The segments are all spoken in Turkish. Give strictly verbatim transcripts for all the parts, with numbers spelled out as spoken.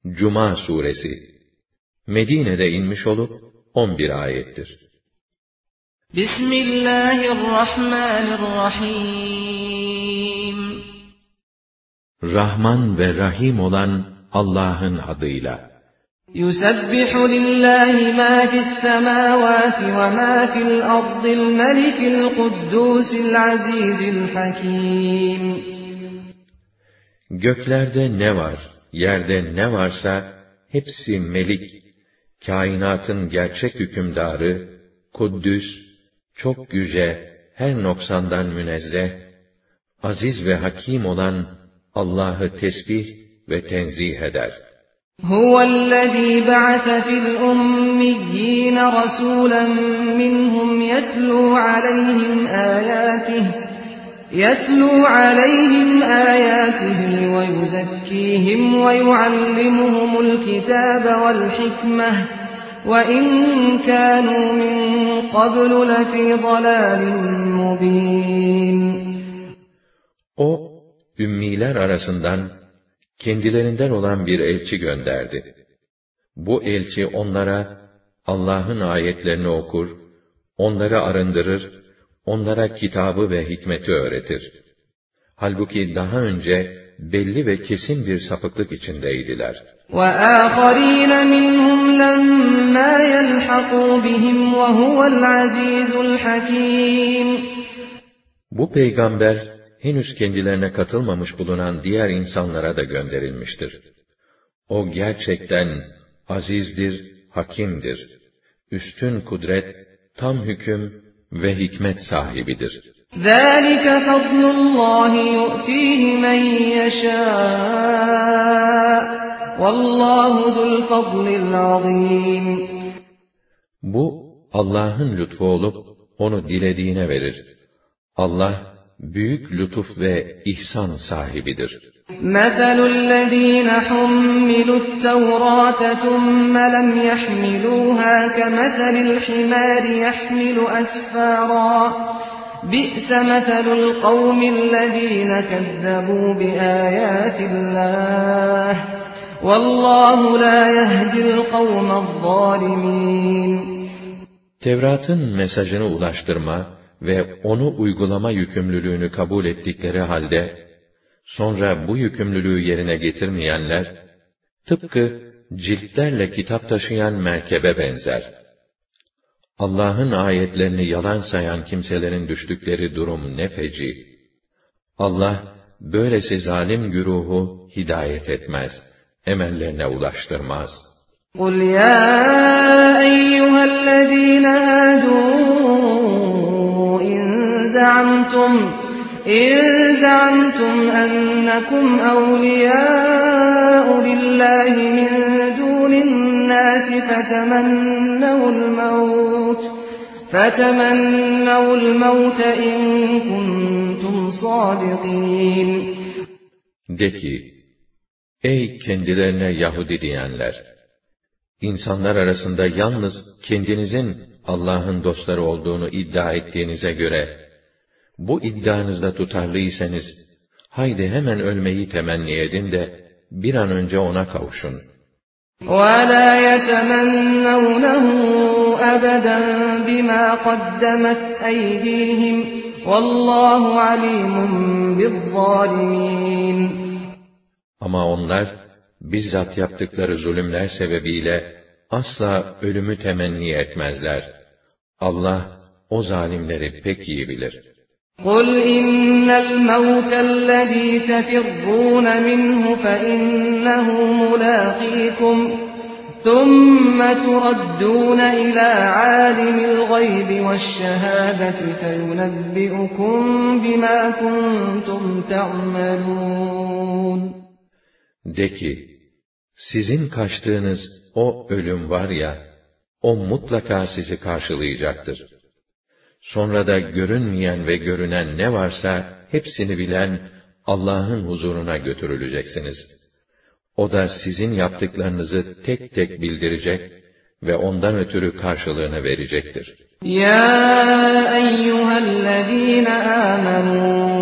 Cuma suresi Medine'de inmiş olup on bir ayettir. Bismillahirrahmanirrahim. Rahman ve Rahim olan Allah'ın adıyla. Yusabbihu lillahi ma fis semawati ve ma fil ardil melikil kuddusil azizil hakim. Göklerde ne var, yerde ne varsa hepsi melik, kainatın gerçek hükümdarı, kuddüs, çok yüce, her noksandan münezzeh, aziz ve hakim olan Allah'ı tesbih ve tenzih eder. Huvellezî ba'ase fil ummiyyîne rasûlen minhum yetlû aleyhim âyâtihi يَتْلُو عَلَيْهِمْ آيَاتِهِ وَيُزَكِّيهِمْ وَيُعَلِّمُهُمُ الْكِتَابَ وَالْحِكْمَةَ وَإِنْ كَانُوا مِنْ قَبْلُ لَفِي ضَلَالٍ مُبِينٍ. O, ümmiler arasından kendilerinden olan bir elçi gönderdi. Bu elçi onlara Allah'ın ayetlerini okur, onları arındırır, onlara kitabı ve hikmeti öğretir. Halbuki daha önce belli ve kesin bir sapıklık içindeydiler. وَآخَرِينَ مِنْهُمْ لَمَّا يَلْحَقُوا بِهِمْ وَهُوَ الْعَزِيزُ الْحَكِيمُ. Bu peygamber henüz kendilerine katılmamış bulunan diğer insanlara da gönderilmiştir. O gerçekten azizdir, hakimdir. Üstün kudret, tam hüküm ve hikmet sahibidir. ذَٰلِكَ فَضْلُ اللّٰهِ يُؤْتِيهِ مَنْ يَشَاءُ وَاللّٰهُ ذُو الْفَضْلِ الْعَظِيمِ. Bu Allah'ın lütfu olup onu dilediğine verir. Allah büyük lütuf ve ihsan sahibidir. مَثَلُ الَّذ۪ينَ حُمِّلُوا التَّوْرَاةَ ثُمَّ لَمْ يَحْمِلُوهَا كَمَثَلِ الْحِمَارِ يَحْمِلُ أَسْفَارًا بِئْسَ مَثَلُ الْقَوْمِ الَّذ۪ينَ كَذَّبُوا بِآيَاتِ اللّٰهِ وَاللّٰهُ لَا يَهْدِي الْقَوْمَ الظَّالِمِينَ. Tevrat'ın mesajını ulaştırma ve onu uygulama yükümlülüğünü kabul ettikleri halde, sonra bu yükümlülüğü yerine getirmeyenler, tıpkı ciltlerle kitap taşıyan merkebe benzer. Allah'ın ayetlerini yalan sayan kimselerin düştükleri durum ne feci! Allah, böylesi zalim güruhu hidayet etmez, emellerine ulaştırmaz. قُلْ يَا أَيُّهَا الَّذ۪ينَ هَادُوا إِنْ زَعَمْتُمْ إِنْ زَعَمْتُمْ أَنَّكُمْ أَوْلِيَاءُ لِلَّهِ مِنْ دُونِ النَّاسِ فَتَمَنَّوُا الْمَوْتَ فَتَمَنَّوُا الْمَوْتَ إِنْ كُنْتُمْ صَادِقِينَ. De ki, ey kendilerine Yahudi diyenler! İnsanlar arasında yalnız kendinizin Allah'ın dostları olduğunu iddia ettiğinize göre, bu iddianızda tutarlıysanız, haydi hemen ölmeyi temenni edin de, bir an önce ona kavuşun. وَلَا يَتَمَنَّوْنَهُ أَبَدًا بِمَا قَدَّمَتْ أَيْدِيهِمْ وَاللّٰهُ عَلِيمٌ بِالظَّالِمِينَ. Ama onlar, bizzat yaptıkları zulümler sebebiyle, asla ölümü temenni etmezler. Allah, o zalimleri pek iyi bilir. قُلْ إِنَّ الْمَوْتَ الَّذ۪ي تَفِرُّونَ مِنْهُ فَإِنَّهُ مُلَاقِيكُمْ ثُمَّ تُرَدُّونَ إِلَى عَالِمِ الْغَيْبِ وَالشَّهَادَةِ فَيُنَبِّئُكُمْ بِمَا كُنْتُمْ تَعْمَلُونَ. De ki, sizin kaçtığınız o ölüm var ya, o mutlaka sizi karşılayacaktır. Sonra da görünmeyen ve görünen ne varsa, hepsini bilen Allah'ın huzuruna götürüleceksiniz. O da sizin yaptıklarınızı tek tek bildirecek ve ondan ötürü karşılığını verecektir. Ya eyyühellezîne âmenû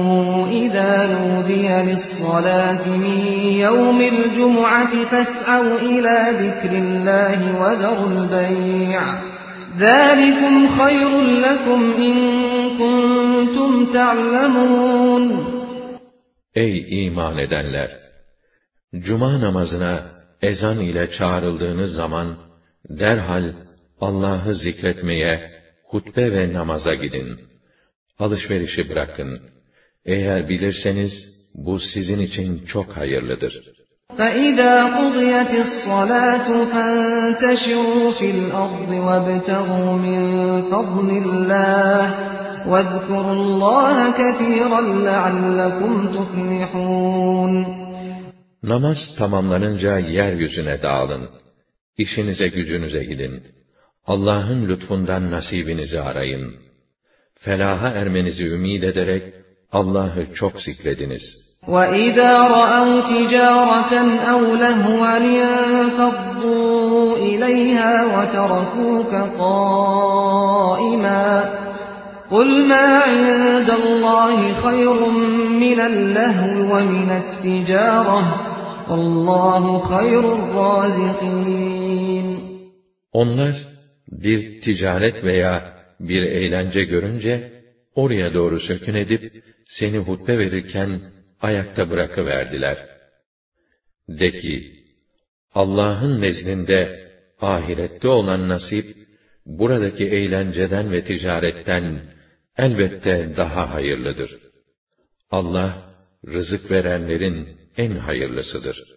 إذا نودي للصلاة من يوم الجمعة فاسعوا إلى ذكر الله وذروا البيع ذلكم خير لكم إن كنتم تعلمون. Ey iman edenler! Cuma namazına ezan ile çağrıldığınız zaman derhal Allah'ı zikretmeye, hutbe ve namaza gidin. Alışverişi bırakın. Eğer bilirseniz bu sizin için çok hayırlıdır. فَإِذَا قُضِيَتِ الصَّلَاةُ فَانتَشِرُوا فِي الْأَرْضِ وَابْتَغُوا مِن فَضْلِ اللَّهِ وَاذْكُرُوا اللَّهَ كَثِيرًا لَعَلَّكُمْ تُفْلِحُونَ. Namaz tamamlanınca yeryüzüne dağılın. İşinize gücünüze gidin. Allah'ın lütfundan nasibinizi arayın. Felaha ermenizi ümid ederek Allah'ı çok zikrediniz. وَإِذَا رَأَوْا تِجَارَةً أَوْ لَهْوًا انفَضُّوا إِلَيْهَا وَتَرَكُوكَ قَائِمًا قُلْ مَا عِندَ اللَّهِ خَيْرٌ مِّنَ اللَّهْوِ وَمِنَ التِّجَارَةِ وَاللَّهُ خَيْرُ الرَّازِقِينَ. Onlar bir ticaret veya bir eğlence görünce oraya doğru sökün edip seni hutbe verirken ayakta bırakıverdiler. De ki, Allah'ın nezdinde ahirette olan nasip, buradaki eğlenceden ve ticaretten elbette daha hayırlıdır. Allah, rızık verenlerin en hayırlısıdır.